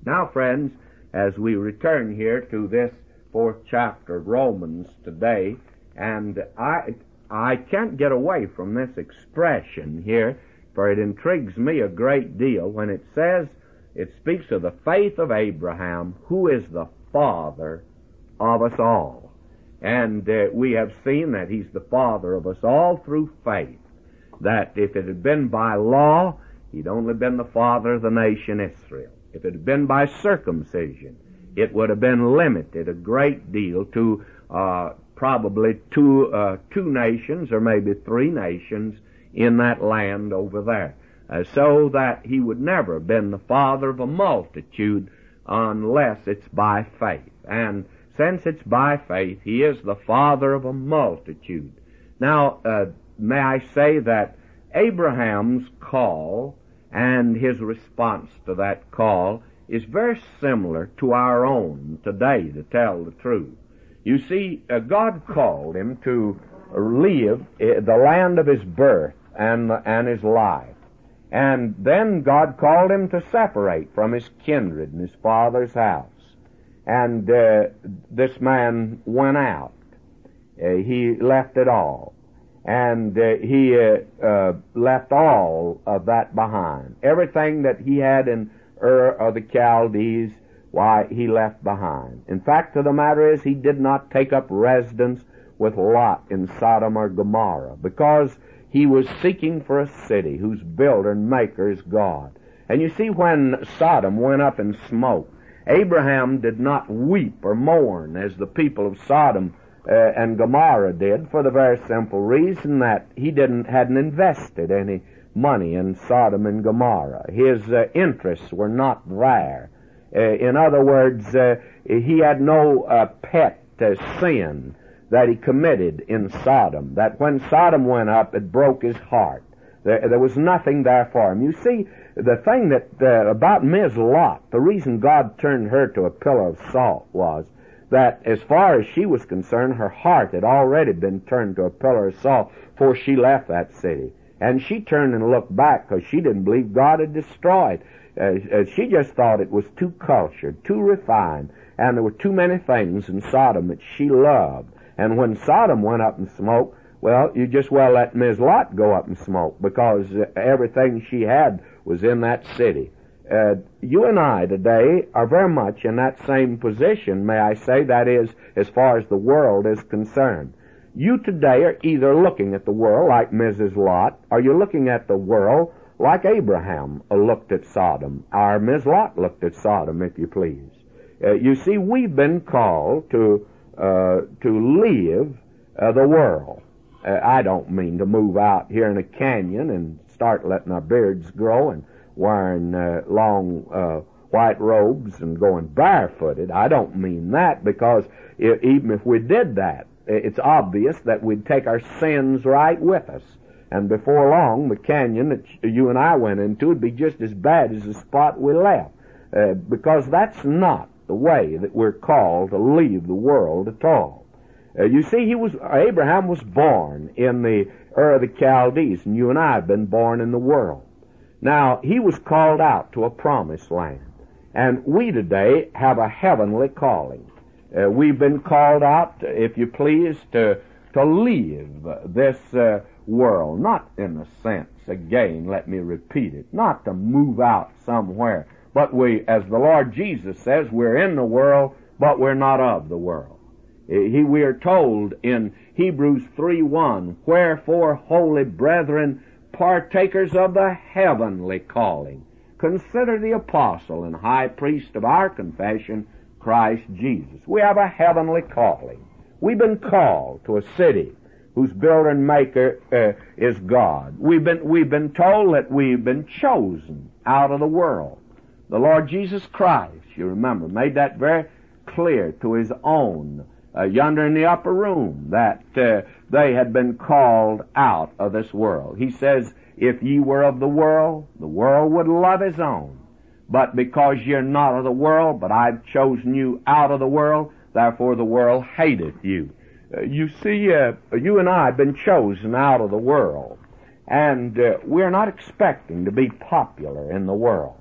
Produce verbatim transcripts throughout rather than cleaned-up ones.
Now, friends, as we return here to this fourth chapter of Romans today, and I I can't get away from this expression here, for it intrigues me a great deal when it says, it speaks of the faith of Abraham, who is the father of us all. And uh, we have seen that he's the father of us all through faith. That if it had been by law, he'd only been the father of the nation Israel. If it had been by circumcision, it would have been limited a great deal to uh, probably two, uh, two nations or maybe three nations in that land over there. Uh, so that he would never have been the father of a multitude unless it's by faith. And since it's by faith, he is the father of a multitude. Now, uh, may I say that Abraham's call and his response to that call is very similar to our own today, to tell the truth. You see, uh, God called him to leave uh, the land of his birth and, and his life. And then God called him to separate from his kindred and his father's house. And uh, this man went out. Uh, he left it all. And uh, he uh, uh, left all of that behind. Everything that he had in Ur of the Chaldees, why, he left behind. In fact, the matter is, he did not take up residence with Lot in Sodom or Gomorrah, because he was seeking for a city whose builder and maker is God. And you see, when Sodom went up in smoke, Abraham did not weep or mourn as the people of Sodom uh, and Gomorrah did, for the very simple reason that he didn't hadn't invested any money in Sodom and Gomorrah. His uh, interests were not there. Uh, in other words, uh, he had no uh, pet uh, sin that he committed in Sodom, that when Sodom went up, it broke his heart. There, there was nothing there for him. You see, the thing that, uh, about Miz Lot, the reason God turned her to a pillar of salt was that as far as she was concerned, her heart had already been turned to a pillar of salt before she left that city. And she turned and looked back because she didn't believe God had destroyed. Uh, she just thought it was too cultured, too refined, and there were too many things in Sodom that she loved. And when Sodom went up in smoke, well, you just well let Miz Lot go up in smoke, because everything she had was in that city. Uh, you and I today are very much in that same position, may I say, that is, as far as the world is concerned. You today are either looking at the world like Missus Lot, or you're looking at the world like Abraham looked at Sodom, or Miz Lot looked at Sodom, if you please. Uh, you see, we've been called to Uh, to leave uh, the world. Uh, I don't mean to move out here in a canyon and start letting our beards grow and wearing uh, long uh, white robes and going barefooted. I don't mean that, because if, even if we did that, it's obvious that we'd take our sins right with us. And before long, the canyon that you and I went into would be just as bad as the spot we left. Uh, because that's not the way that we're called to leave the world at all. Uh, you see, he was Abraham was born in the Ur of the Chaldees, and you and I have been born in the world. Now, he was called out to a promised land, and we today have a heavenly calling. Uh, we've been called out, if you please, to to leave this uh, world, not in the sense, again, let me repeat it, not to move out somewhere. But we, as the Lord Jesus says, we're in the world, but we're not of the world. He, we are told in Hebrews three one, wherefore, holy brethren, partakers of the heavenly calling, consider the apostle and high priest of our confession, Christ Jesus. We have a heavenly calling. We've been called to a city whose builder and maker uh, is God. We've been, we've been told that we've been chosen out of the world. The Lord Jesus Christ, you remember, made that very clear to his own uh, yonder in the upper room, that uh, they had been called out of this world. He says, if ye were of the world, the world would love his own. But because you're not of the world, but I've chosen you out of the world, therefore the world hateth you. Uh, you see, uh, you and I have been chosen out of the world, and uh, we're not expecting to be popular in the world.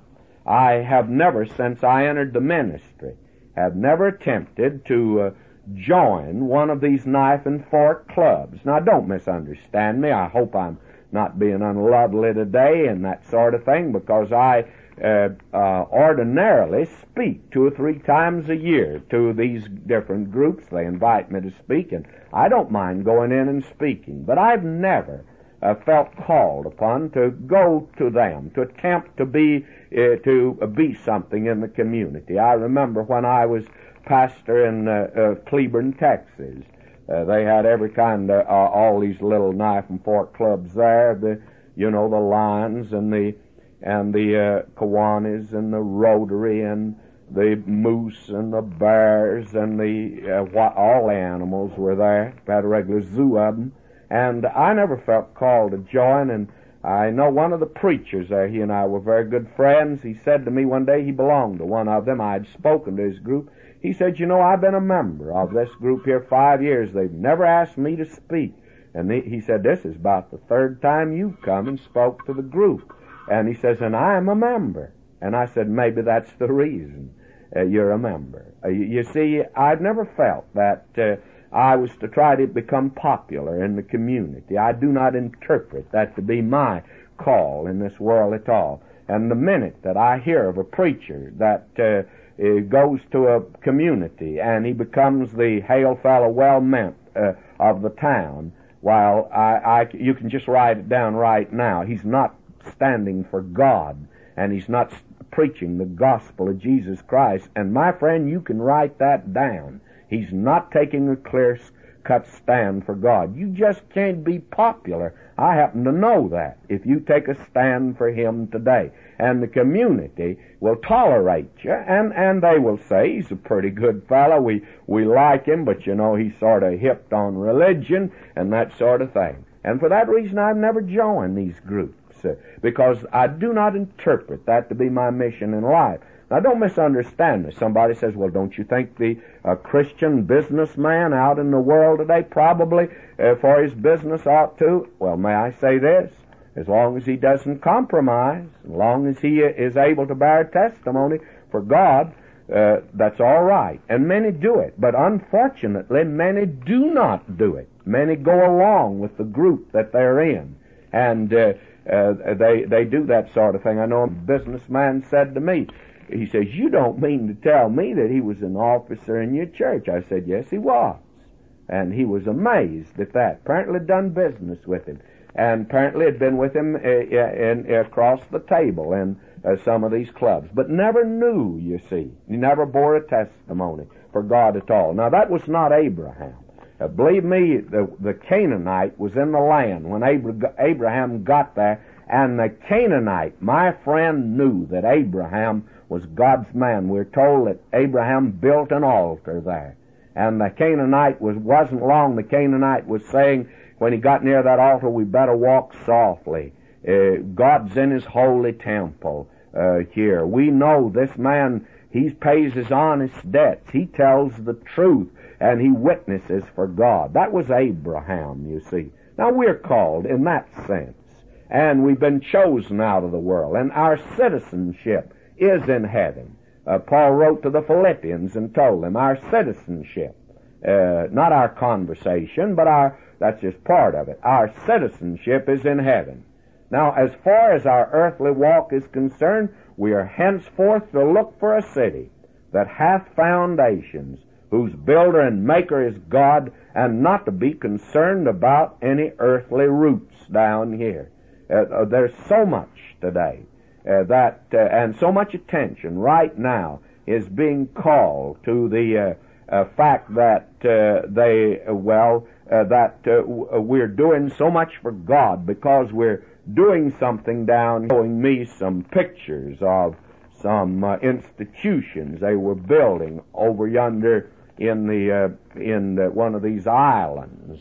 I have never, since I entered the ministry, have never attempted to uh, join one of these knife and fork clubs. Now, don't misunderstand me. I hope I'm not being unlovely today and that sort of thing, because I uh, uh, ordinarily speak two or three times a year to these different groups. They invite me to speak, and I don't mind going in and speaking, but I've never uh, felt called upon to go to them, to attempt to be uh, to be something in the community. I remember when I was pastor in uh, uh, Cleburne, Texas. Uh, they had every kind of, uh, all these little knife and fork clubs there, the, you know, the Lions and the, and the, uh, Kiwanis and the Rotary and the Moose and the Bears and the, uh, what, all the animals were there. We had a regular zoo of them. And I never felt called to join, and I know one of the preachers there, he and I were very good friends. He said to me one day he belonged to one of them. I had spoken to his group. He said, you know, I've been a member of this group here five years. They've never asked me to speak. And he, he said, this is about the third time you've come and spoke to the group. And he says, and I am a member. And I said, maybe that's the reason uh, you're a member. Uh, you, you see, I've never felt that uh, I was to try to become popular in the community. I do not interpret that to be my call in this world at all. And the minute that I hear of a preacher that uh, uh, goes to a community and he becomes the hail fellow well meant uh, of the town, while I, I, you can just write it down right now, he's not standing for God, and he's not preaching the gospel of Jesus Christ. And my friend, you can write that down. He's not taking a clear-cut stand for God. You just can't be popular. I happen to know that if you take a stand for Him today. And the community will tolerate you, and, and they will say, he's a pretty good fellow, we, we like him, but you know, he's sort of hipped on religion and that sort of thing. And for that reason, I've never joined these groups, uh, because I do not interpret that to be my mission in life. Now, don't misunderstand me. Somebody says, well, don't you think the uh, Christian businessman out in the world today probably uh, for his business ought to? Well, may I say this? As long as he doesn't compromise, as long as he is able to bear testimony for God, uh, that's all right. And many do it. But unfortunately, many do not do it. Many go along with the group that they're in. And uh, uh, they, they do that sort of thing. I know a businessman said to me, he says, you don't mean to tell me that he was an officer in your church? I said, yes, he was. And he was amazed at that. Apparently done business with him. And apparently had been with him uh, in, uh, across the table in uh, some of these clubs. But never knew, you see. He never bore a testimony for God at all. Now, that was not Abraham. Uh, believe me, the, the Canaanite was in the land when Abra- Abraham got there. And the Canaanite, my friend, knew that Abraham was God's man. We're told that Abraham built an altar there. And the Canaanite was, wasn't long, the Canaanite was saying, when he got near that altar, we better walk softly. Uh, God's in His holy temple uh, here. We know this man, he pays his honest debts. He tells the truth, and he witnesses for God. That was Abraham, you see. Now, we're called in that sense, and we've been chosen out of the world, and our citizenship is in heaven. Uh, Paul wrote to the Philippians and told them our citizenship, uh, not our conversation, but our, that's just part of it. Our citizenship is in heaven. Now, as far as our earthly walk is concerned, we are henceforth to look for a city that hath foundations, whose builder and maker is God, and not to be concerned about any earthly roots down here. Uh, uh, there's so much today uh, that, uh, and so much attention right now is being called to the uh, uh, fact that uh, they, uh, well, uh, that uh, we're doing so much for God because we're doing something down, showing me some pictures of some uh, institutions they were building over yonder in the uh, in the, one of these islands.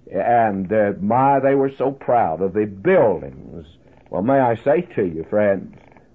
And uh, my, they were so proud of the buildings. Well, may I say to you, friends,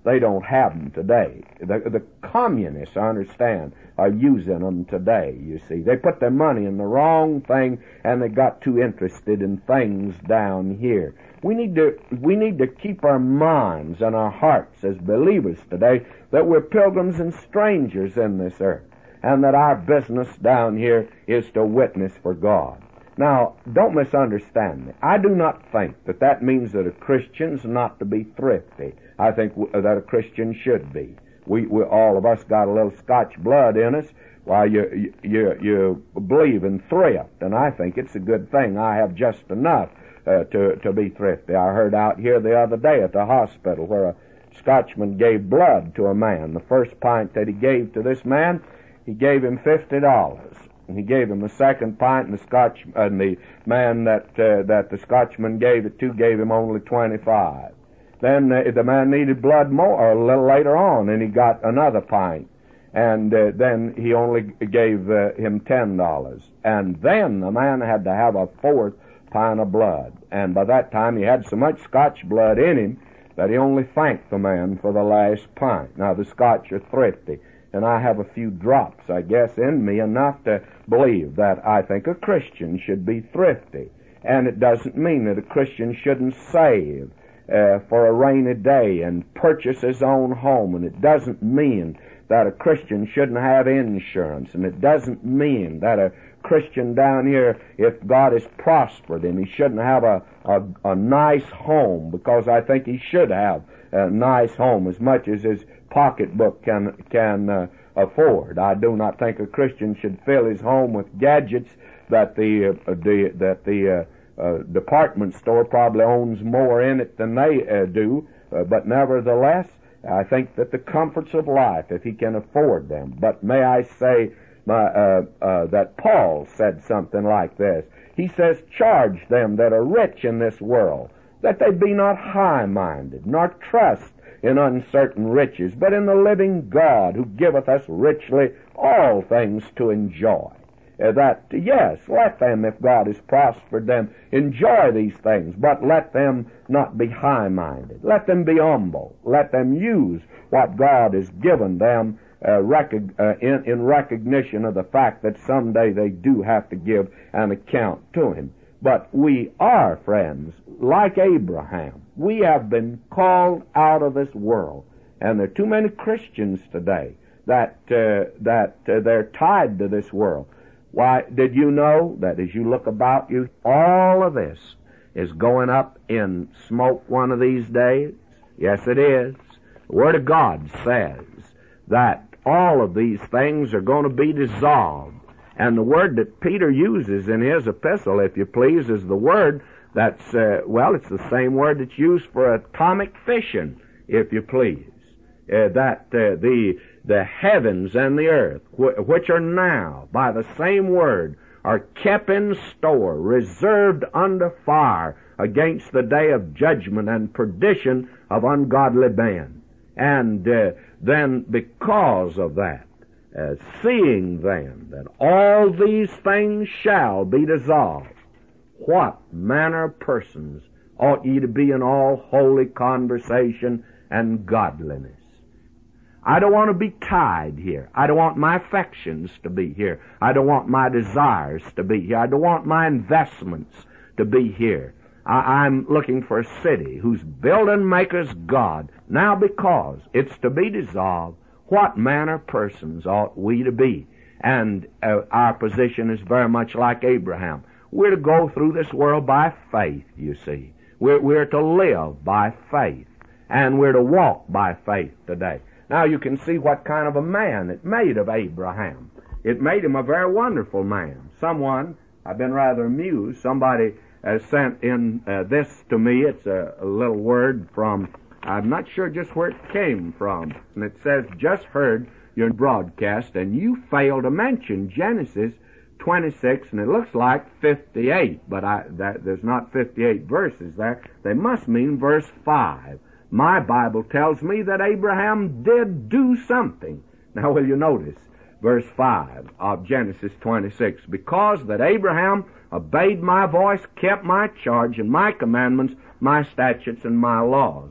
They don't have them today. The, the communists, I understand, are using them today, you see. They put their money in the wrong thing, and they got too interested in things down here. We need to, we need to keep our minds and our hearts as believers today that we're pilgrims and strangers in this earth, and that our business down here is to witness for God. Now, don't misunderstand me. I do not think that that means that a Christian's not to be thrifty. I think w- that a Christian should be. We, we, all of us got a little Scotch blood in us. Why, you, you, you believe in thrift, and I think it's a good thing. I have just enough uh, to, to be thrifty. I heard out here the other day at the hospital where a Scotchman gave blood to a man. The first pint that he gave to this man, he gave him fifty dollars. And he gave him the second pint, and the Scotch and the man that uh, that the Scotchman gave it to gave him only twenty-five. Then uh, the man needed blood more a little later on, and he got another pint, and uh, then he only gave uh, him ten dollars. And then the man had to have a fourth pint of blood, and by that time he had so much Scotch blood in him that he only thanked the man for the last pint. Now the Scotch are thrifty, and I have a few drops, I guess, in me, enough to believe that I think a Christian should be thrifty. And it doesn't mean that a Christian shouldn't save uh, for a rainy day and purchase his own home. And it doesn't mean that a Christian shouldn't have insurance. And it doesn't mean that a Christian down here, if God has prospered him, he shouldn't have a, a, a nice home, because I think he should have a nice home as much as his pocketbook can can uh, afford. I do not think a Christian should fill his home with gadgets that the uh, the that the uh, uh, department store probably owns more in it than they uh, do. Uh, but nevertheless, I think that the comforts of life, if he can afford them. But may I say my, uh, uh, that Paul said something like this. He says, "Charge them that are rich in this world, that they be not high-minded, nor trust in uncertain riches, but in the living God, who giveth us richly all things to enjoy." Uh, that, yes, let them, if God has prospered them, enjoy these things, but let them not be high-minded. Let them be humble. Let them use what God has given them uh, rec- uh, in, in recognition of the fact that someday they do have to give an account to Him. But we are, friends, like Abraham. We have been called out of this world. And there are too many Christians today that uh, that uh, they're tied to this world. Why, did you know that as you look about you, all of this is going up in smoke one of these days? Yes, it is. The Word of God says that all of these things are going to be dissolved. And the word that Peter uses in his epistle, if you please, is the word that's, uh, well, it's the same word that's used for atomic fission, if you please. Uh, that uh, the the heavens and the earth, wh- which are now, by the same word, are kept in store, reserved under fire against the day of judgment and perdition of ungodly men. And uh, then because of that, Uh, seeing then that all these things shall be dissolved, what manner of persons ought ye to be in all holy conversation and godliness? I don't want to be tied here. I don't want my affections to be here. I don't want my desires to be here. I don't want my investments to be here. I, I'm looking for a city whose building maker's God. Now because it's to be dissolved, what manner of persons ought we to be? And uh, our position is very much like Abraham. We're to go through this world by faith, you see. We're, we're to live by faith, and we're to walk by faith today. Now you can see what kind of a man it made of Abraham. It made him a very wonderful man. Someone, I've been rather amused, somebody uh, sent in uh, this to me. It's a, a little word from, I'm not sure just where it came from. And it says, "Just heard your broadcast, and you failed to mention Genesis twenty-six, and it looks like fifty-eight, but I, that, there's not fifty-eight verses there. They must mean verse five. My Bible tells me that Abraham did do something." Now will you notice verse five of Genesis twenty-six? "Because that Abraham obeyed my voice, kept my charge and my commandments, my statutes and my laws."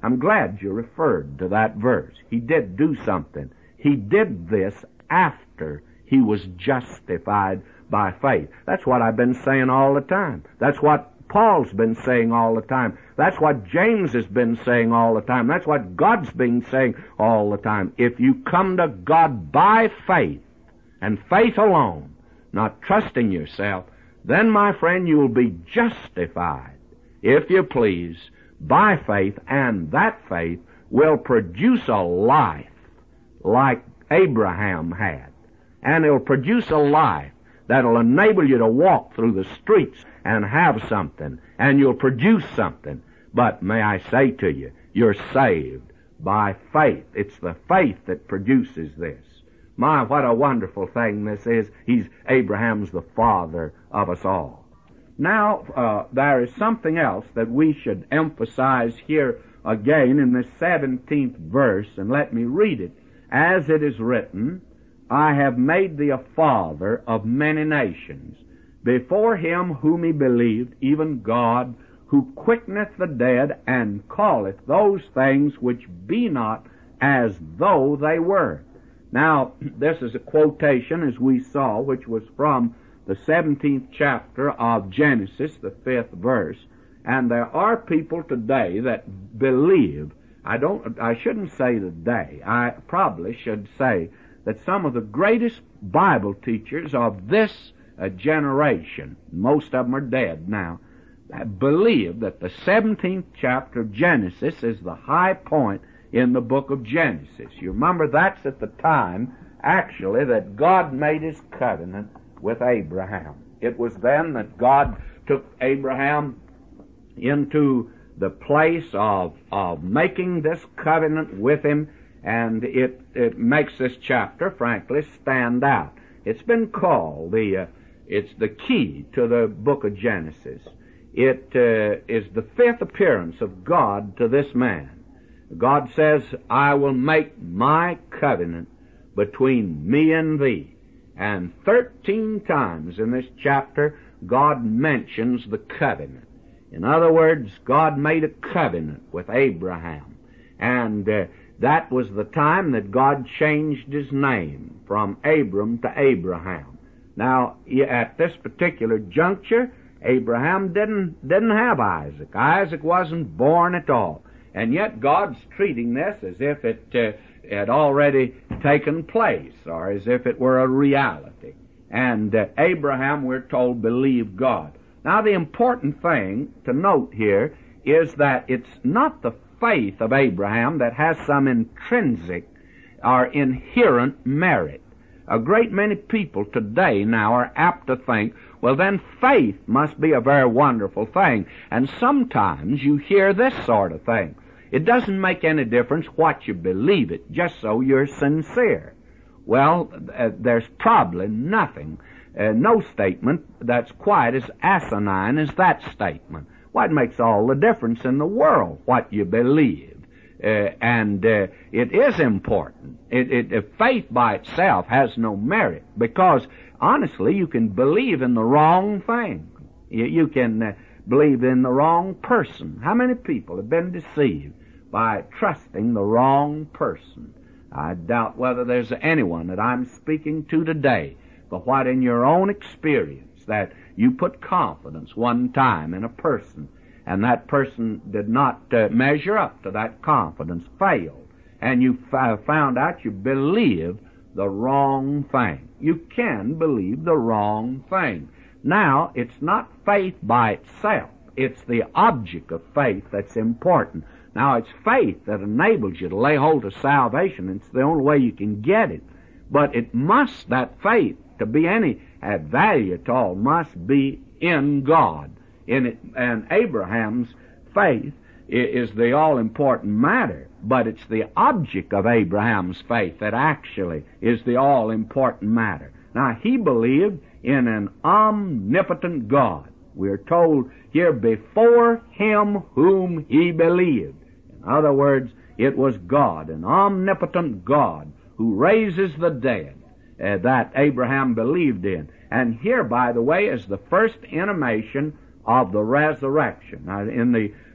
I'm glad you referred to that verse. He did do something. He did this after he was justified by faith. That's what I've been saying all the time. That's what Paul's been saying all the time. That's what James has been saying all the time. That's what God's been saying all the time. If you come to God by faith, and faith alone, not trusting yourself, then, my friend, you will be justified, if you please, by faith, and that faith will produce a life like Abraham had. And it'll produce a life that'll enable you to walk through the streets and have something, and you'll produce something. But may I say to you, you're saved by faith. It's the faith that produces this. My, what a wonderful thing this is. He's Abraham's the father of us all. Now, uh, there is something else that we should emphasize here again in this seventeenth verse, and let me read it. As it is written, I have made thee a father of many nations, before him whom he believed, even God, who quickeneth the dead, and calleth those things which be not as though they were. Now, this is a quotation, as we saw, which was from the seventeenth chapter of Genesis, the fifth verse. And there are people today that believe, I don't, I shouldn't say today, I probably should say that some of the greatest Bible teachers of this uh, generation, most of them are dead now, believe that the seventeenth chapter of Genesis is the high point in the book of Genesis. You remember that's at the time, actually, that God made his covenant with Abraham. It was then that God took Abraham into the place of, of making this covenant with him, and it, it makes this chapter, frankly, stand out. It's been called the, uh, it's the key to the book of Genesis. It uh, is the fifth appearance of God to this man. God says, I will make my covenant between me and thee. And thirteen times in this chapter, God mentions the covenant. In other words, God made a covenant with Abraham. And uh, that was the time that God changed his name from Abram to Abraham. Now, at this particular juncture, Abraham didn't, didn't have Isaac. Isaac wasn't born at all. And yet God's treating this as if it uh, had already taken place, or as if it were a reality. And uh, Abraham, we're told, believed God. Now, the important thing to note here is that it's not the faith of Abraham that has some intrinsic or inherent merit. A great many people today now are apt to think, well, then faith must be a very wonderful thing. And sometimes you hear this sort of thing. It doesn't make any difference what you believe it, just so you're sincere. Well, uh, there's probably nothing, uh, no statement that's quite as asinine as that statement. What makes all the difference in the world, what you believe? Uh, and uh, it is important. It, it, uh, faith by itself has no merit, because honestly, you can believe in the wrong thing. You, you can uh, believe in the wrong person. How many people have been deceived by trusting the wrong person? I doubt whether there's anyone that I'm speaking to today, but what in your own experience that you put confidence one time in a person, and that person did not uh, measure up to that confidence, failed, and you f- found out you believed the wrong thing. You can believe the wrong thing. Now, it's not faith by itself. It's the object of faith that's important. Now, it's faith that enables you to lay hold of salvation. It's the only way you can get it. But it must, that faith, to be any uh, value at all, must be in God. In it, and Abraham's faith is the all-important matter, but it's the object of Abraham's faith that actually is the all-important matter. Now, he believed in an omnipotent God. We're told here, before him whom he believed. In other words, it was God, an omnipotent God, who raises the dead, uh, that Abraham believed in. And here, by the way, is the first intimation of the resurrection. Now, in the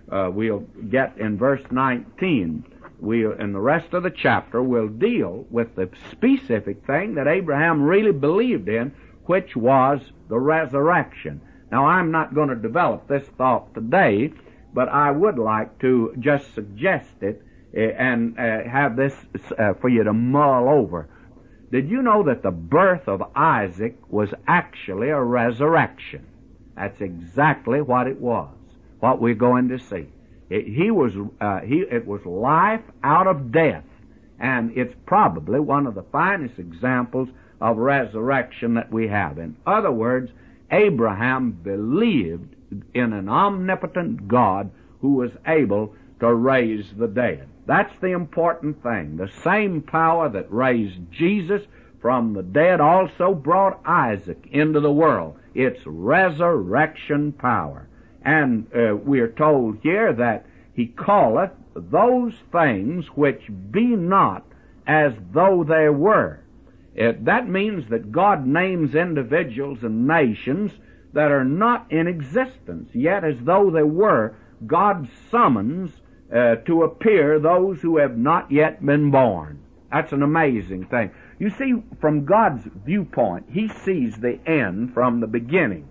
uh, we'll get in verse nineteen. We, in the rest of the chapter, will deal with the specific thing that Abraham really believed in, which was the resurrection. Now, I'm not going to develop this thought today, but I would like to just suggest it uh, and uh, have this uh, for you to mull over. Did you know that the birth of Isaac was actually a resurrection? That's exactly what it was, what we're going to see. It, he was, uh, he, it was life out of death, and it's probably one of the finest examples of resurrection that we have. In other words, Abraham believed in an omnipotent God who was able to raise the dead. That's the important thing. The same power that raised Jesus from the dead also brought Isaac into the world. It's resurrection power. And uh, we are told here that he calleth those things which be not as though they were. It, that means that God names individuals and nations that are not in existence, yet as though they were. God summons uh, to appear those who have not yet been born. That's an amazing thing. You see, from God's viewpoint, He sees the end from the beginning.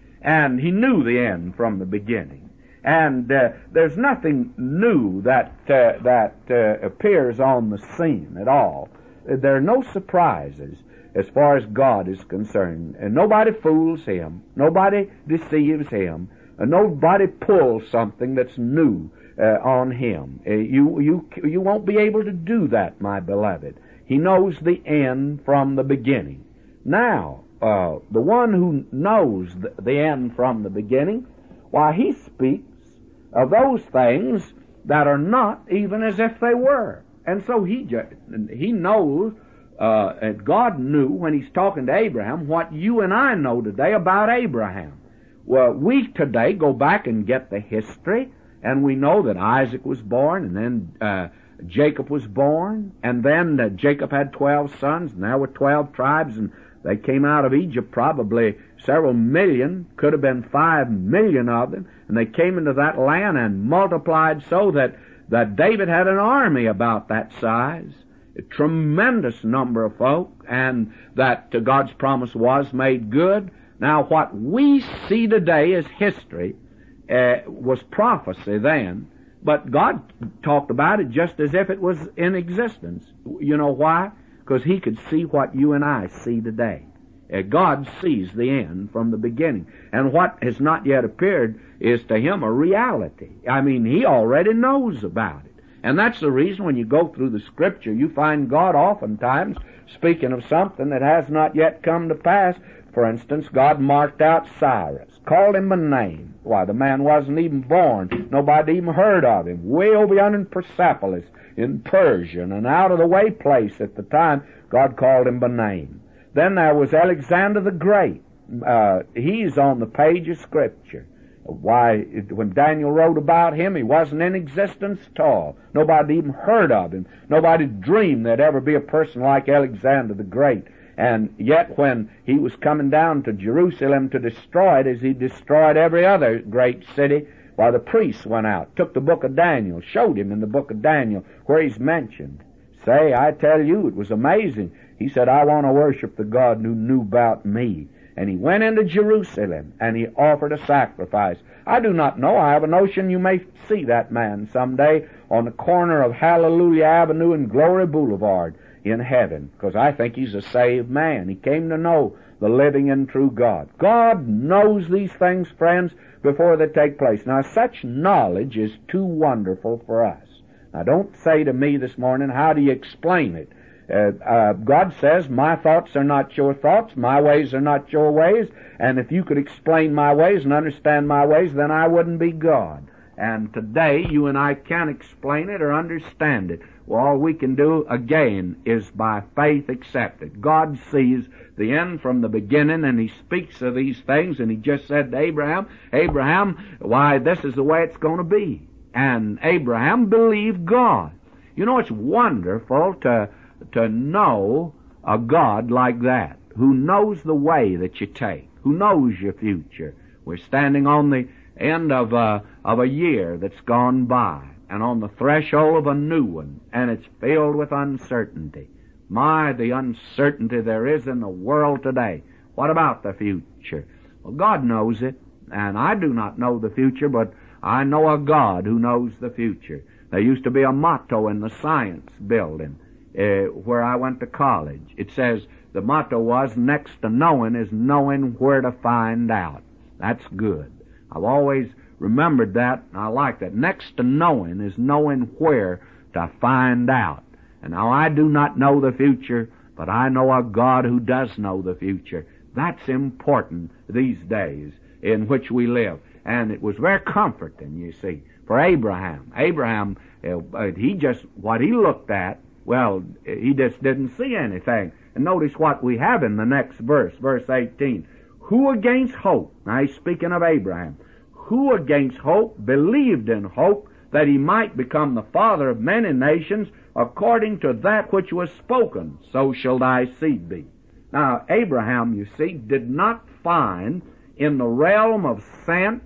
And He knew the end from the beginning. And uh, there's nothing new that, uh, that uh, appears on the scene at all. There are no surprises as far as God is concerned. And nobody fools Him. Nobody deceives Him. And nobody pulls something that's new uh, on Him. Uh, you, you, you won't be able to do that, my beloved. He knows the end from the beginning. Now, uh, the one who knows the, the end from the beginning, why, He speaks of those things that are not even as if they were. And so he he knows, uh, and God knew when He's talking to Abraham what you and I know today about Abraham. Well, we today go back and get the history, and we know that Isaac was born, and then uh, Jacob was born, and then uh, Jacob had twelve sons, and there were twelve tribes, and they came out of Egypt, probably several million, could have been five million of them, and they came into that land and multiplied so that that David had an army about that size, a tremendous number of folk, and that uh, God's promise was made good. Now, what we see today as history uh, was prophecy then, but God talked about it just as if it was in existence. You know why? Because He could see what you and I see today. Uh, God sees the end from the beginning. And what has not yet appeared is to Him a reality. I mean, He already knows about it. And that's the reason when you go through the Scripture, you find God oftentimes speaking of something that has not yet come to pass. For instance, God marked out Cyrus, called him by name. Why, the man wasn't even born. Nobody even heard of him. Way over yonder in Persepolis, in Persia, an out-of-the-way place at the time, God called him by name. Then there was Alexander the Great. Uh, he's on the page of Scripture. Why, when Daniel wrote about him, he wasn't in existence at all. Nobody even heard of him. Nobody dreamed there'd ever be a person like Alexander the Great. And yet when he was coming down to Jerusalem to destroy it, as he destroyed every other great city, why, the priests went out, took the book of Daniel, showed him in the book of Daniel where he's mentioned. Say, I tell you, it was amazing. He said, I want to worship the God who knew about me. And he went into Jerusalem, and he offered a sacrifice. I do not know. I have a notion you may see that man someday on the corner of Hallelujah Avenue and Glory Boulevard in heaven, because I think he's a saved man. He came to know the living and true God. God knows these things, friends, before they take place. Now, such knowledge is too wonderful for us. Now, don't say to me this morning, how do you explain it? Uh, uh, God says, my thoughts are not your thoughts, my ways are not your ways, and if you could explain my ways and understand my ways, then I wouldn't be God. And today, you and I can't explain it or understand it. Well, all we can do, again, is by faith accept it. God sees the end from the beginning, and He speaks of these things, and He just said to Abraham, Abraham, why, this is the way it's going to be. And Abraham believed God. You know, it's wonderful to to know a God like that, who knows the way that you take, who knows your future. We're standing on the end of a, of a year that's gone by, and on the threshold of a new one, and it's filled with uncertainty. My, the uncertainty there is in the world today. What about the future? Well, God knows it, and I do not know the future, but I know a God who knows the future. There used to be a motto in the science building uh, where I went to college. It says, the motto was, next to knowing is knowing where to find out. That's good. I've always remembered that, and I like that. Next to knowing is knowing where to find out. And now I do not know the future, but I know a God who does know the future. That's important these days in which we live. And it was very comforting, you see, for Abraham. Abraham, uh, he just, what he looked at, well, he just didn't see anything. And notice what we have in the next verse, verse eighteen. Who against hope, now he's speaking of Abraham, who against hope believed in hope that he might become the father of many nations, according to that which was spoken, so shall thy seed be. Now, Abraham, you see, did not find in the realm of sense,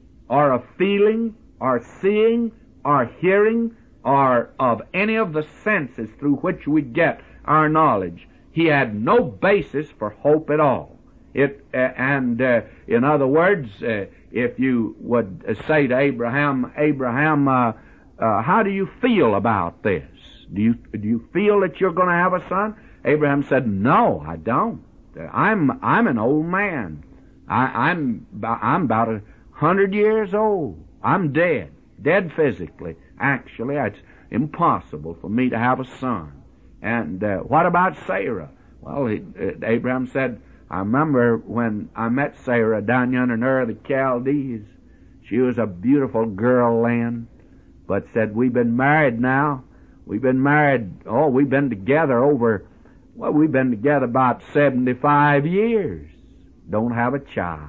or of feeling, or seeing, or hearing, or of any of the senses through which we get our knowledge, he had no basis for hope at all. It, uh, and uh, in other words, uh, if you would uh, say to Abraham, Abraham, uh, uh, how do you feel about this? Do you do you feel that you're going to have a son? Abraham said, no, I don't. I'm I'm an old man. I, I'm I'm about a hundred years old. I'm dead, dead physically. Actually, it's impossible for me to have a son. And uh, what about Sarah? Well, he, uh, Abraham said, I remember when I met Sarah down yonder in Ur of the Chaldees. She was a beautiful girl then, but said, we've been married now. We've been married, oh, we've been together over, well, we've been together about seventy-five years. Don't have a child.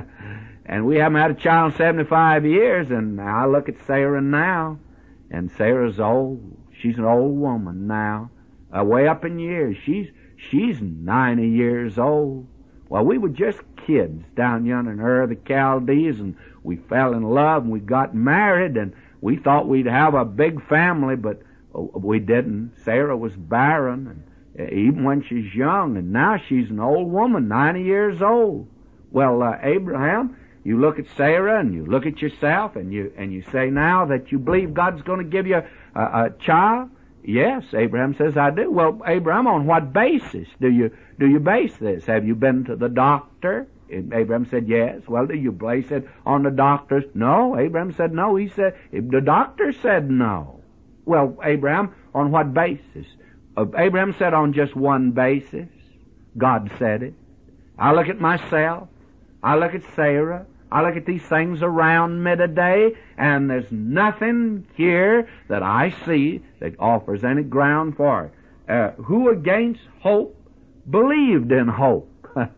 And we haven't had a child in seventy-five years, and I look at Sarah now, and Sarah's old. She's an old woman now, uh, way up in years. She's she's ninety years old. Well, we were just kids down yonder in Ur of the Chaldees, and we fell in love, and we got married, and we thought we'd have a big family, but we didn't. Sarah was barren, and even when she's young, and now she's an old woman, ninety years old. Well, uh, Abraham, you look at Sarah and you look at yourself, and you and you say now that you believe God's going to give you a, a child. Yes, Abraham says, I do. Well, Abraham, on what basis do you do you base this? Have you been to the doctor? And Abraham said, yes. Well, do you base it on the doctors? No. Abraham said, no. He said, the doctor said no. Well, Abraham, on what basis? Uh, Abraham said on just one basis. God said it. I look at myself. I look at Sarah. I look at these things around me today, and there's nothing here that I see that offers any ground for it. Uh, who against hope believed in hope,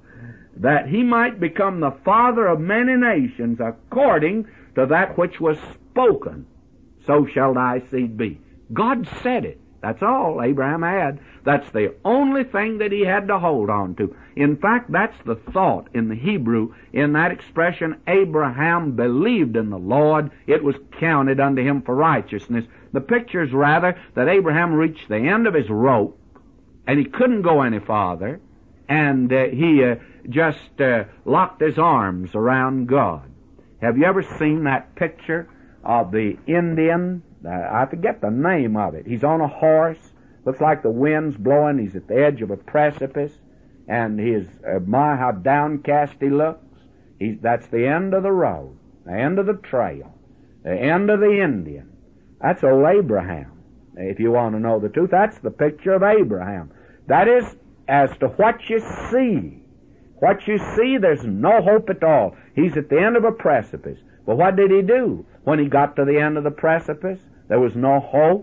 that he might become the father of many nations according to that which was spoken, so shall thy seed be. God said it. That's all Abraham had. That's the only thing that he had to hold on to. In fact, that's the thought in the Hebrew in that expression, Abraham believed in the Lord, it was counted unto him for righteousness. The picture's rather that Abraham reached the end of his rope, and he couldn't go any farther, and uh, he uh, just uh, locked his arms around God. Have you ever seen that picture of the Indian? Uh, I forget the name of it. He's on a horse. Looks like the wind's blowing. He's at the edge of a precipice. And he's, uh, my, how downcast he looks. He's, that's the end of the road, the end of the trail, the end of the Indian. That's old Abraham. If you want to know the truth, that's the picture of Abraham. That is, as to what you see. What you see, there's no hope at all. He's at the end of a precipice. But what did he do when he got to the end of the precipice? There was no hope,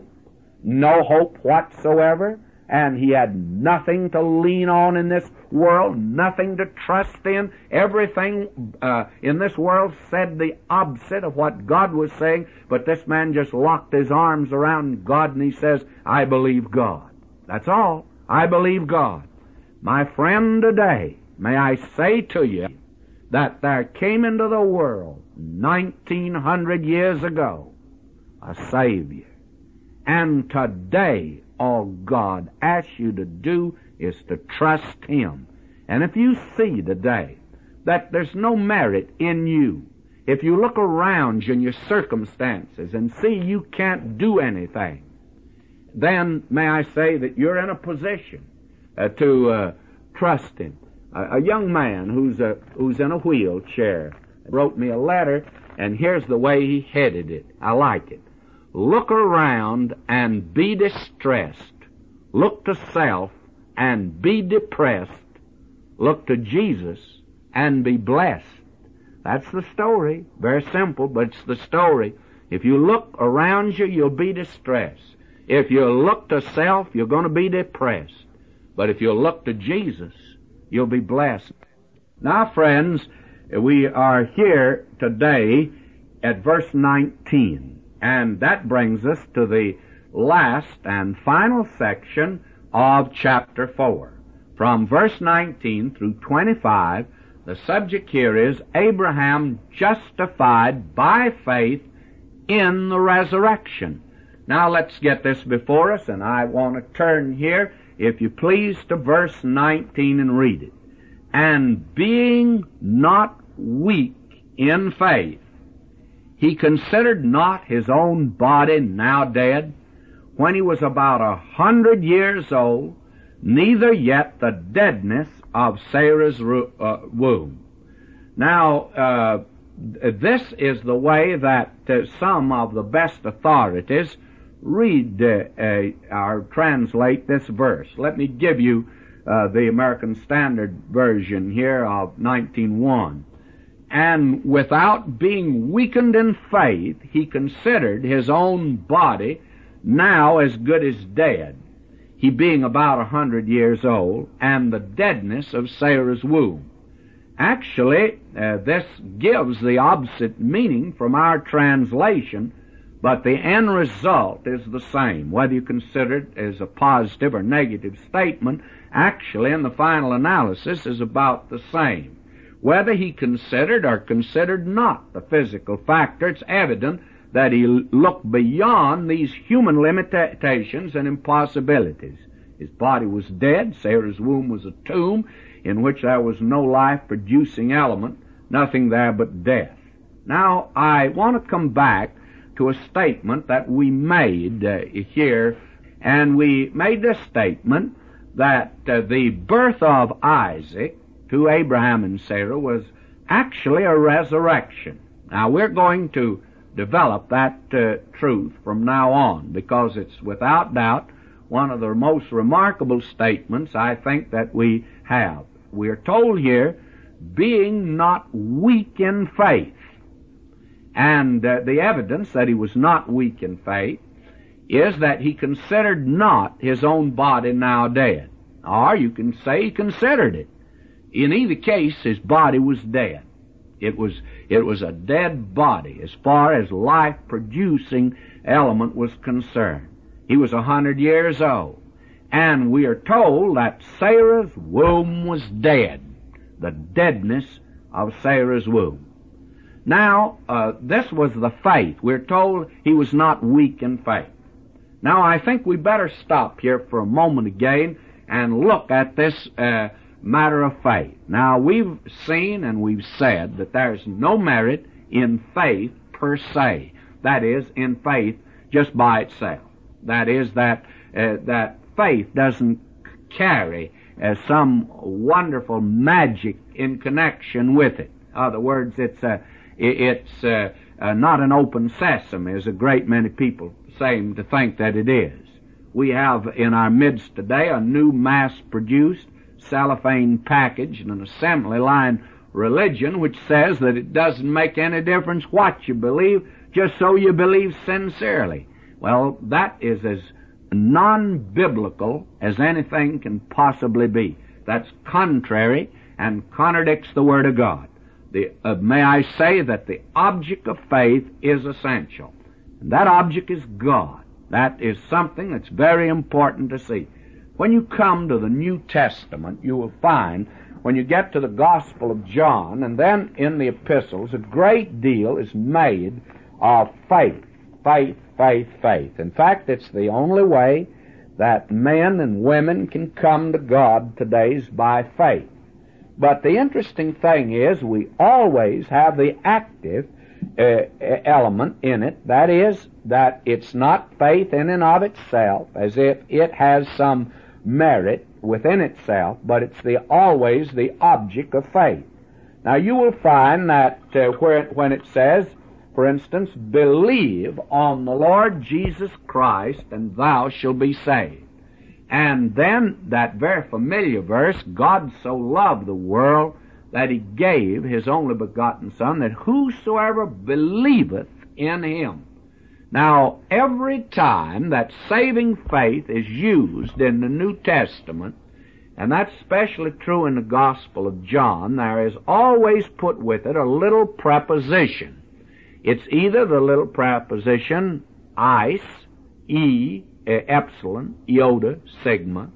no hope whatsoever, and he had nothing to lean on in this world, nothing to trust in. Everything uh, in this world said the opposite of what God was saying, but this man just locked his arms around God and he says, I believe God. That's all. I believe God. My friend, today, may I say to you that there came into the world nineteen hundred years ago a Savior. And today, all God asks you to do is to trust Him. And if you see today that there's no merit in you, if you look around you in your circumstances and see you can't do anything, then may I say that you're in a position uh, to uh, trust Him. A, a young man who's a, who's in a wheelchair wrote me a letter, and here's the way he headed it. I like it. Look around and be distressed. Look to self and be depressed. Look to Jesus and be blessed. That's the story. Very simple, but it's the story. If you look around you, you'll be distressed. If you look to self, you're going to be depressed. But if you look to Jesus, you'll be blessed. Now, friends, we are here today at verse nineteen, and that brings us to the last and final section of chapter four. From verse nineteen through twenty-five, the subject here is Abraham justified by faith in the resurrection. Now let's get this before us, and I want to turn here, if you please, to verse nineteen and read it. And being not weak in faith, he considered not his own body now dead, when he was about a hundred years old, neither yet the deadness of Sarah's uh, womb. Now, uh, this is the way that uh, some of the best authorities read uh, uh, or translate this verse. Let me give you uh, the American Standard Version here of nineteen one. And without being weakened in faith, he considered his own body now as good as dead, he being about a hundred years old, and the deadness of Sarah's womb. Actually, uh, this gives the opposite meaning from our translation, but the end result is the same. Whether you consider it as a positive or negative statement, actually in the final analysis is about the same. Whether he considered or considered not the physical factor, it's evident that he looked beyond these human limitations and impossibilities. His body was dead. Sarah's womb was a tomb in which there was no life-producing element, nothing there but death. Now, I want to come back to a statement that we made uh, here, and we made this statement that uh, the birth of Isaac to Abraham and Sarah was actually a resurrection. Now, we're going to develop that uh, truth from now on, because it's without doubt one of the most remarkable statements I think that we have. We are told here, being not weak in faith. And uh, the evidence that he was not weak in faith is that he considered not his own body now dead. Or you can say he considered it. In either case, his body was dead. It was, it was a dead body as far as life-producing element was concerned. He was a hundred years old. And we are told that Sarah's womb was dead. The deadness of Sarah's womb. Now, uh, this was the faith. We're told he was not weak in faith. Now, I think we better stop here for a moment again and look at this uh, matter of faith. Now, we've seen and we've said that there's no merit in faith per se. That is, in faith just by itself. That is, that uh, that faith doesn't carry uh, some wonderful magic in connection with it. In other words, it's a It's uh, uh, not an open sesame, as a great many people seem to think that it is. We have in our midst today a new mass-produced, cellophane package and an assembly line religion which says that it doesn't make any difference what you believe, just so you believe sincerely. Well, that is as non-biblical as anything can possibly be. That's contrary and contradicts the Word of God. The, uh, may I say that the object of faith is essential. And that object is God. That is something that's very important to see. When you come to the New Testament, you will find when you get to the Gospel of John, and then in the epistles, a great deal is made of faith, faith, faith, faith. In fact, it's the only way that men and women can come to God today is by faith. But the interesting thing is we always have the active uh, element in it. That is, that it's not faith in and of itself, as if it has some merit within itself, but it's the always the object of faith. Now you will find that uh, where, when it says, for instance, believe on the Lord Jesus Christ and thou shalt be saved. And then that very familiar verse, God so loved the world that he gave his only begotten Son, that whosoever believeth in him. Now, every time that saving faith is used in the New Testament, and that's especially true in the Gospel of John, there is always put with it a little preposition. It's either the little preposition eis, e, epsilon, iota, sigma,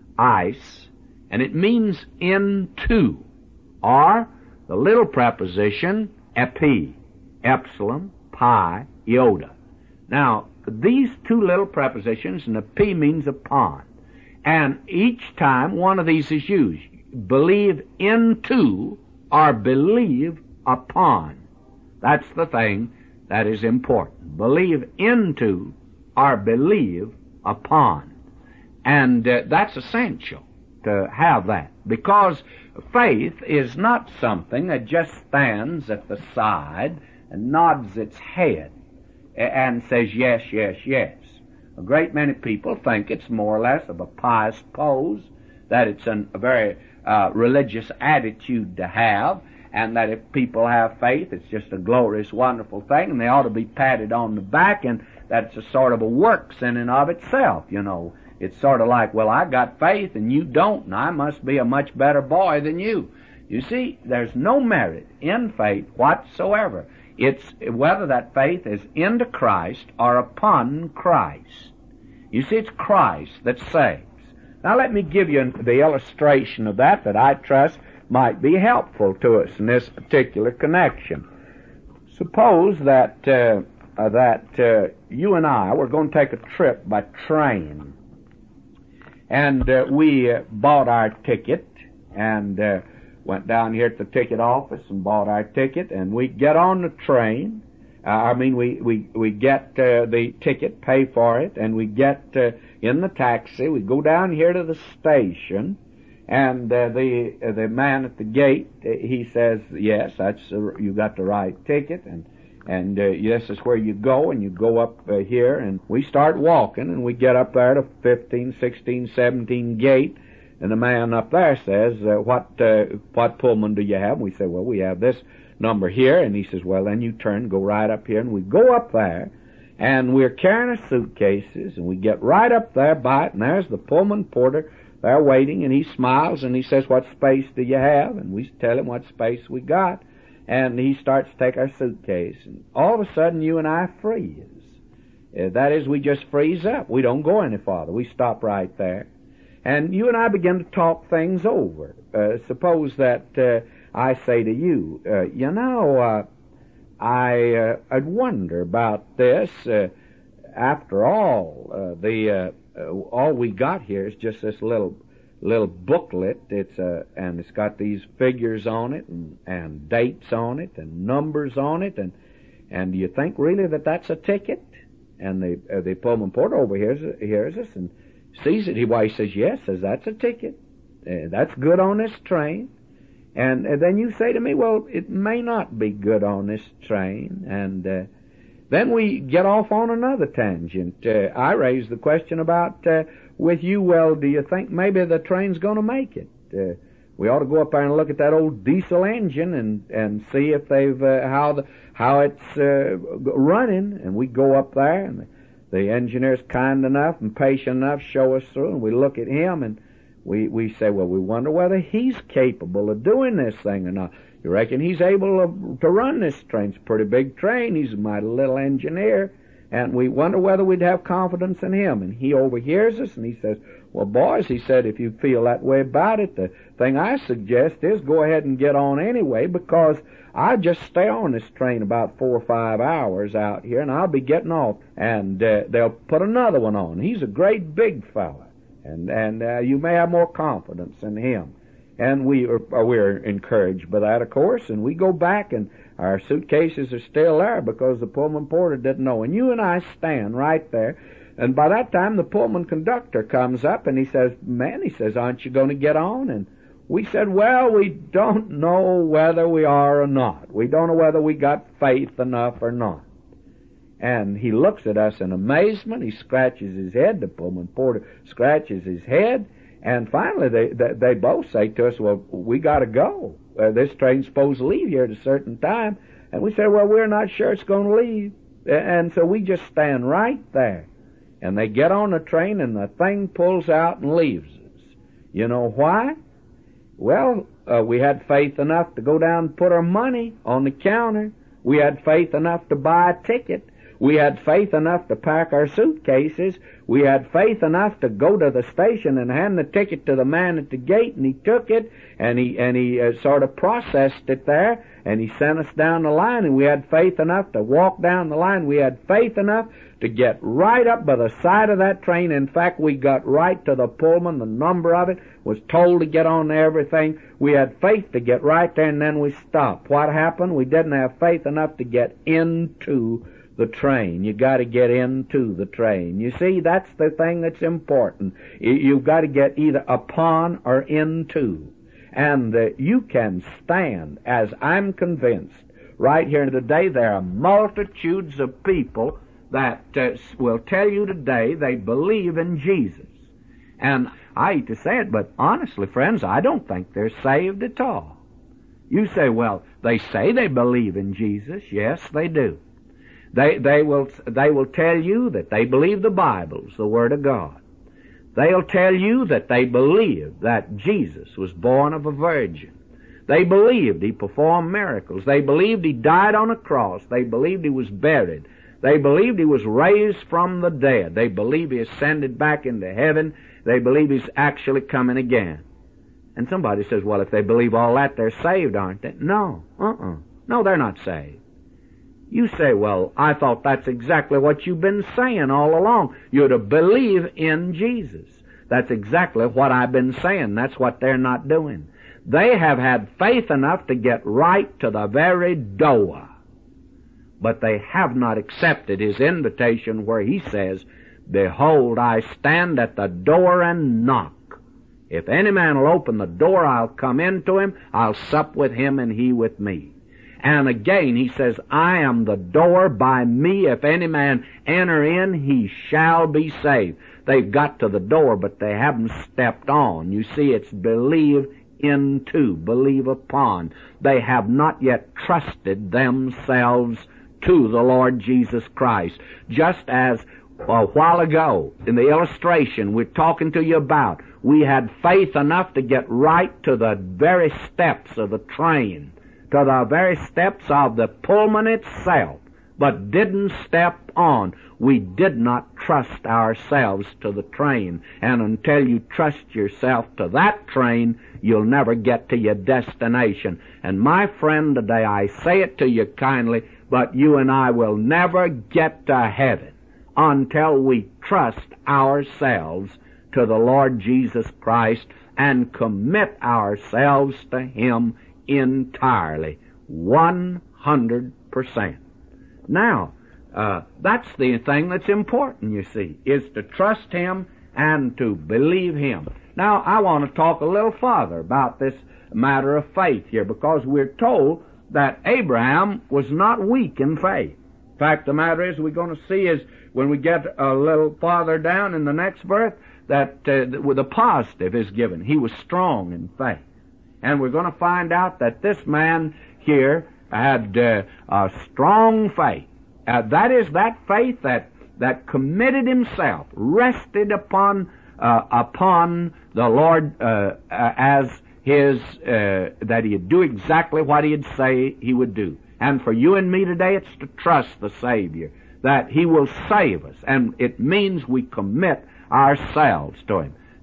eis, and it means into, or the little preposition epi, epsilon, pi, iota. Now, these two little prepositions, and the p means upon, and each time one of these is used, believe into or believe upon. That's the thing that is important. Believe into or believe upon. And uh, that's essential to have that, because faith is not something that just stands at the side and nods its head and says yes, yes, yes. A great many people think it's more or less of a pious pose, that it's an, a very uh, religious attitude to have, and that if people have faith, it's just a glorious, wonderful thing, and they ought to be patted on the back, and that's a sort of a works in and of itself, you know. It's sort of like, well, I got faith and you don't, and I must be a much better boy than you. You see, there's no merit in faith whatsoever. It's whether that faith is into Christ or upon Christ. You see, it's Christ that saves. Now let me give you the illustration of that that I trust might be helpful to us in this particular connection. Suppose that uh, uh, that uh, you and I were going to take a trip by train, and uh, we uh, bought our ticket and uh, went down here at the ticket office and bought our ticket, and we get on the train. Uh, I mean, we we we get uh, the ticket, pay for it, and we get uh, in the taxi. We go down here to the station. And uh, the uh, the man at the gate, uh, he says, yes, that's uh, you got the right ticket, and and uh, this is where you go, and you go up uh, here, and we start walking, and we get up there to fifteen, sixteen, seventeen gate, and the man up there says, uh, what uh, what Pullman do you have? And we say, well, we have this number here, and he says, well, then you turn, go right up here, and we go up there, and we're carrying our suitcases, and we get right up there by it, and there's the Pullman porter. They're waiting, and he smiles, and he says, what space do you have? And we tell him what space we got. And he starts to take our suitcase. And all of a sudden, you and I freeze. Uh, that is, we just freeze up. We don't go any farther. We stop right there. And you and I begin to talk things over. Uh, suppose that uh, I say to you, uh, you know, uh, I, uh, I'd wonder about this. Uh, after all, uh, the... Uh, Uh, all we got here is just this little little booklet. It's uh, and it's got these figures on it and, and dates on it and numbers on it, and and do you think really that that's a ticket? And the uh, the Pullman porter over here's hears us and sees it. He why he says yes, says that's a ticket. Uh, that's good on this train. And uh, then you say to me, well, it may not be good on this train, and uh, then we get off on another tangent. Uh, I raise the question about, uh, with you, well, do you think maybe the train's going to make it? Uh, we ought to go up there and look at that old diesel engine and, and see if they've, uh, how the, how it's, uh, running. And we go up there, and the, the engineer's kind enough and patient enough to show us through, and we look at him and we, we say, well, we wonder whether he's capable of doing this thing or not. You reckon he's able to, to run this train? It's a pretty big train. He's a mighty little engineer. And we wonder whether we'd have confidence in him. And he overhears us, and he says, Well, boys, he said, if you feel that way about it, the thing I suggest is go ahead and get on anyway, because I just stay on this train about four or five hours out here, and I'll be getting off, and uh, they'll put another one on. He's a great big fella, and and uh, you may have more confidence in him. And we are we're encouraged by that, of course, and we go back, and our suitcases are still there because the Pullman porter didn't know. And you and I stand right there. And by that time, the Pullman conductor comes up, and he says, man, he says, aren't you going to get on? And we said, well, we don't know whether we are or not. We don't know whether we got faith enough or not. And he looks at us in amazement. He scratches his head. The Pullman porter scratches his head. And finally, they they, they both say to us, well, we got to go. Uh, this train's supposed to leave here at a certain time. And we said, well, we're not sure it's going to leave. And so we just stand right there. And they get on the train, and the thing pulls out and leaves us. You know why? Well, uh, we had faith enough to go down and put our money on the counter. We had faith enough to buy a ticket. We had faith enough to pack our suitcases. We had faith enough to go to the station and hand the ticket to the man at the gate, and he took it, and he and he uh, sort of processed it there, and he sent us down the line, and we had faith enough to walk down the line. We had faith enough to get right up by the side of that train. In fact, we got right to the Pullman. The number of it was told to get on everything. We had faith to get right there, and then we stopped. What happened? We didn't have faith enough to get into the train. You got to get into the train. You see, that's the thing that's important. You've got to get either upon or into. And uh, you can stand, as I'm convinced, right here today, there are multitudes of people that uh, will tell you today they believe in Jesus. And I hate to say it, but honestly, friends, I don't think they're saved at all. You say, well, they say they believe in Jesus. Yes, they do. They they will they will tell you that they believe the Bible's the Word of God. They'll tell you that they believe that Jesus was born of a virgin. They believed he performed miracles. They believed he died on a cross. They believed he was buried. They believed he was raised from the dead. They believe he ascended back into heaven. They believe he's actually coming again. And somebody says, well, if they believe all that, they're saved, aren't they? No. Uh-uh. No, they're not saved. You say, well, I thought that's exactly what you've been saying all along. You're to believe in Jesus. That's exactly what I've been saying. That's what they're not doing. They have had faith enough to get right to the very door. But they have not accepted his invitation where he says, behold, I stand at the door and knock. If any man will open the door, I'll come into him. I'll sup with him and he with me. And again, he says, I am the door. By me, if any man enter in, he shall be saved. They've got to the door, but they haven't stepped on. You see, it's believe into, believe upon. They have not yet trusted themselves to the Lord Jesus Christ. Just as a while ago, in the illustration we're talking to you about, we had faith enough to get right to the very steps of the train, to the very steps of the Pullman itself, but didn't step on. We did not trust ourselves to the train. And until you trust yourself to that train, you'll never get to your destination. And my friend, today I say it to you kindly, but you and I will never get to heaven until we trust ourselves to the Lord Jesus Christ and commit ourselves to Him entirely, one hundred percent. Now, uh, that's the thing that's important, you see, is to trust Him and to believe Him. Now, I want to talk a little farther about this matter of faith here, because we're told that Abraham was not weak in faith. In fact, the matter is, we're going to see is when we get a little farther down in the next verse, that uh, with a positive is given. He was strong in faith. And we're going to find out that this man here had uh, a strong faith. Uh, that is that faith that, that committed himself, rested upon uh, upon the Lord uh, uh, as his, uh, that he'd do exactly what he'd say he would do. And for you and me today, it's to trust the Savior, that He will save us. And it means we commit ourselves to Him.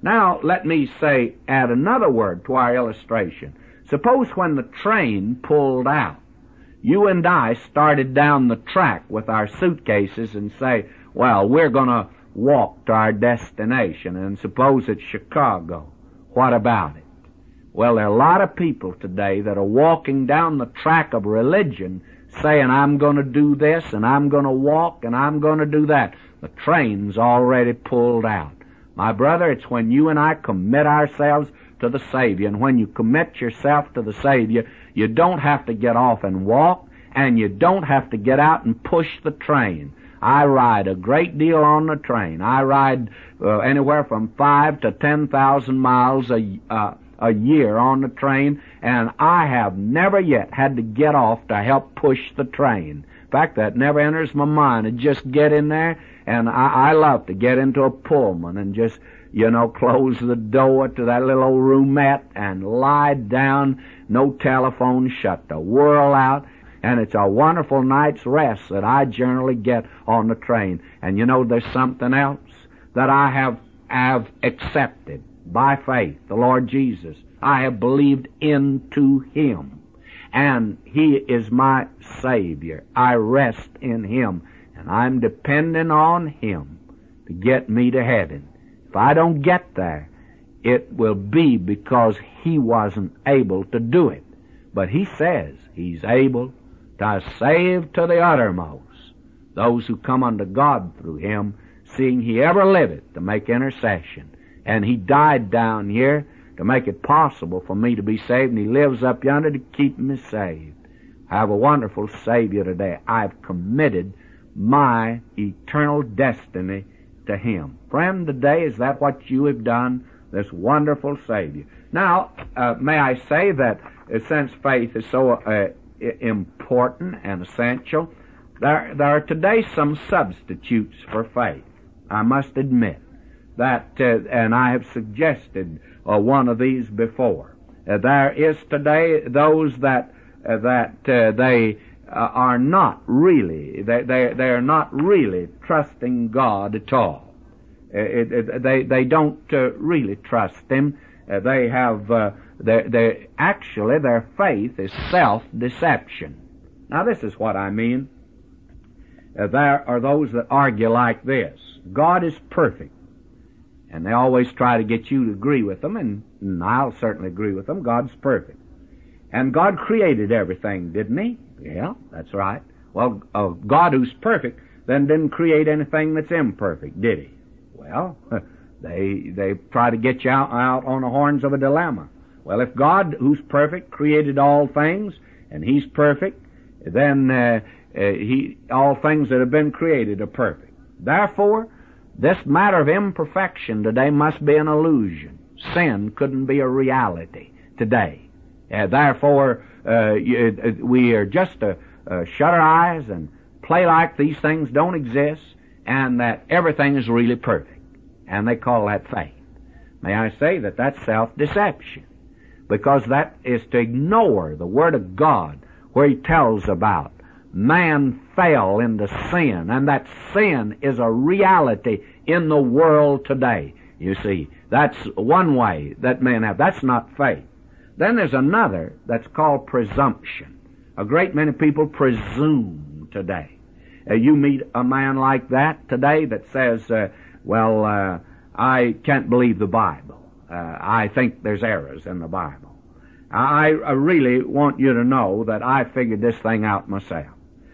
Now, let me say, add another word to our illustration. Suppose when the train pulled out, you and I started down the track with our suitcases and say, well, we're going to walk to our destination, and suppose it's Chicago. What about it? Well, there are a lot of people today that are walking down the track of religion saying, I'm going to do this, and I'm going to walk, and I'm going to do that. The train's already pulled out. My brother, it's when you and I commit ourselves to the Savior, and when you commit yourself to the Savior, you don't have to get off and walk, and you don't have to get out and push the train. I ride a great deal on the train. I ride uh, anywhere from five to ten thousand miles a, uh, a year on the train, and I have never yet had to get off to help push the train. In fact, that never enters my mind to just get in there, and I, I love to get into a Pullman and just, you know, close the door to that little old roomette and lie down, no telephone, shut the world out. And it's a wonderful night's rest that I generally get on the train. And you know, there's something else that I have, have accepted by faith, the Lord Jesus. I have believed into Him, and He is my Savior. I rest in Him, and I'm depending on Him to get me to heaven. If I don't get there, it will be because He wasn't able to do it. But He says He's able to save to the uttermost those who come unto God through Him, seeing He ever liveth to make intercession. And He died down here to make it possible for me to be saved, and He lives up yonder to keep me saved. I have a wonderful Savior today. I've committed my eternal destiny to Him. Friend, today, is that what you have done? This wonderful Savior. Now, uh, may I say that uh, since faith is so uh, important and essential, there, there are today some substitutes for faith. I must admit that, uh, and I have suggested uh, one of these before. Uh, there is today those that uh, that uh, they uh, are not really they, they they are not really trusting God at all. Uh, it, it, they they don't uh, really trust Him. Uh, they have uh, they they actually their faith is self-deception. Now, this is what I mean. Uh, there are those that argue like this: God is perfect. And they always try to get you to agree with them, and, and I'll certainly agree with them. God's perfect. And God created everything, didn't He? Yeah, that's right. Well, uh, God who's perfect then didn't create anything that's imperfect, did He? Well, they they try to get you out, out on the horns of a dilemma. Well, if God who's perfect created all things, and He's perfect, then uh, uh, he all things that have been created are perfect. Therefore, this matter of imperfection today must be an illusion. Sin couldn't be a reality today. Uh, therefore, uh, you, uh, we are just to uh, shut our eyes and play like these things don't exist, and that everything is really perfect. And they call that faith. May I say that that's self-deception, because that is to ignore the Word of God, where He tells about man fell into sin, and that sin is a reality in the world today. You see, that's one way that men have. That's not faith. Then there's another that's called presumption. A great many people presume today. Uh, you meet a man like that today that says, uh, well, uh, I can't believe the Bible. Uh, I think there's errors in the Bible. I, I really want you to know that I figured this thing out myself.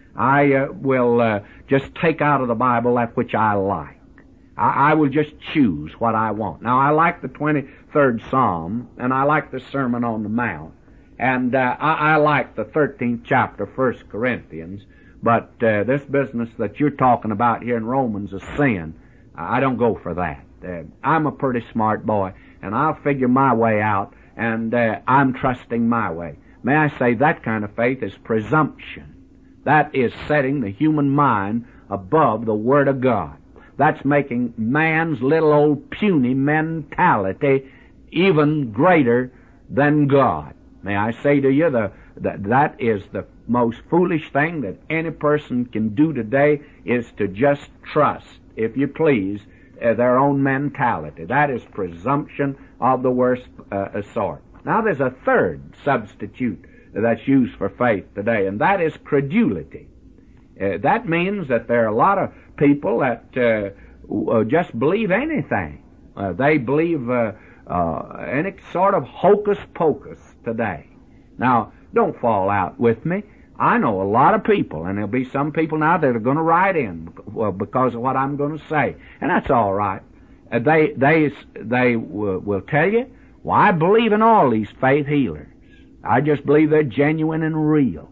I uh, will uh, just take out of the Bible that which I like. I, I will just choose what I want. Now, I like the twenty-third Psalm, and I like the Sermon on the Mount, and uh, I, I like the thirteenth chapter, First Corinthians, but uh, this business that you're talking about here in Romans is sin. I don't go for that. Uh, I'm a pretty smart boy, and I'll figure my way out, and uh, I'm trusting my way. May I say that kind of faith is presumption. That is setting the human mind above the Word of God. That's making man's little old puny mentality even greater than God. May I say to you, the, that that is the most foolish thing that any person can do today, is to just trust, if you please, uh, their own mentality. That is presumption of the worst uh, sort. Now there's a third substitute that's used for faith today, and that is credulity. Uh, that means that there are a lot of people that uh, just believe anything. Uh, they believe uh, uh, any sort of hocus pocus today. Now, don't fall out with me. I know a lot of people, and there'll be some people now that are going to write in because of what I'm going to say, and that's all right. Uh, they they they w- will tell you, well, I believe in all these faith healers. I just believe they're genuine and real.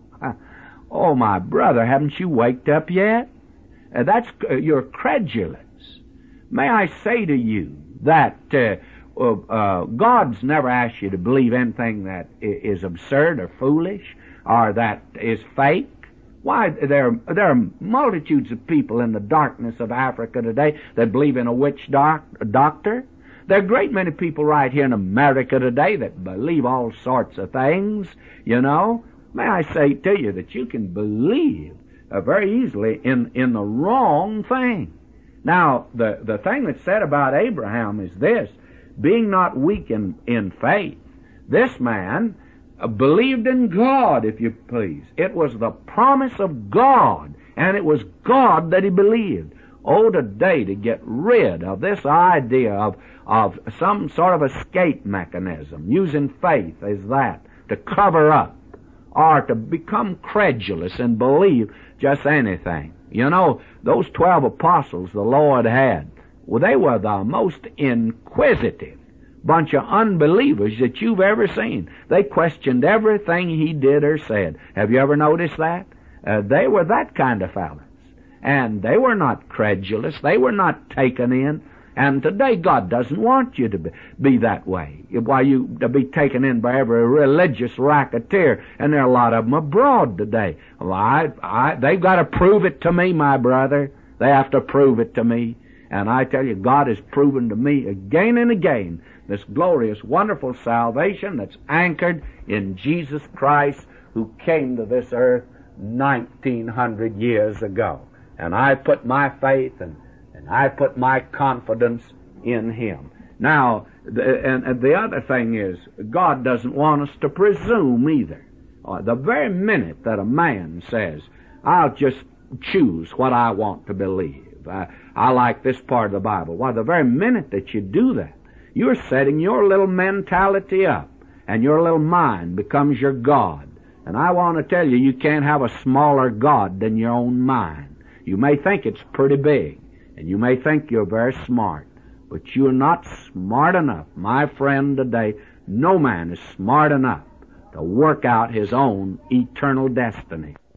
Oh, my brother, haven't you waked up yet? Uh, that's uh, you're credulous. May I say to you that uh, uh, uh, God's never asked you to believe anything that is absurd or foolish or that is fake. Why, there are, there are multitudes of people in the darkness of Africa today that believe in a witch doc, a doctor. There are a great many people right here in America today that believe all sorts of things, you know. May I say to you that you can believe uh, very easily in, in the wrong thing. Now, the, the thing that's said about Abraham is this: being not weak in, in faith, this man uh, believed in God, if you please. It was the promise of God, and it was God that he believed. Oh, today to get rid of this idea of, of some sort of escape mechanism, using faith as that to cover up, or to become credulous and believe just anything. You know, those twelve apostles the Lord had, well, they were the most inquisitive bunch of unbelievers that you've ever seen. They questioned everything he did or said. Have you ever noticed that? Uh, they were that kind of fellas. And they were not credulous. They were not taken in. And today God doesn't want you to be, be that way. Why, you to be taken in by every religious racketeer, and there are a lot of them abroad today. Well, I, I, they've got to prove it to me, my brother. They have to prove it to me. And I tell you, God has proven to me again and again this glorious, wonderful salvation that's anchored in Jesus Christ, who came to this earth nineteen hundred years ago. And I put my faith and And I put my confidence in him. Now, the, and, and the other thing is, God doesn't want us to presume either. Uh, the very minute that a man says, I'll just choose what I want to believe, I, I like this part of the Bible, why, the very minute that you do that, you're setting your little mentality up, and your little mind becomes your God. And I want to tell you, you can't have a smaller God than your own mind. You may think it's pretty big, and you may think you're very smart, but you're not smart enough. My friend, today, no man is smart enough to work out his own eternal destiny.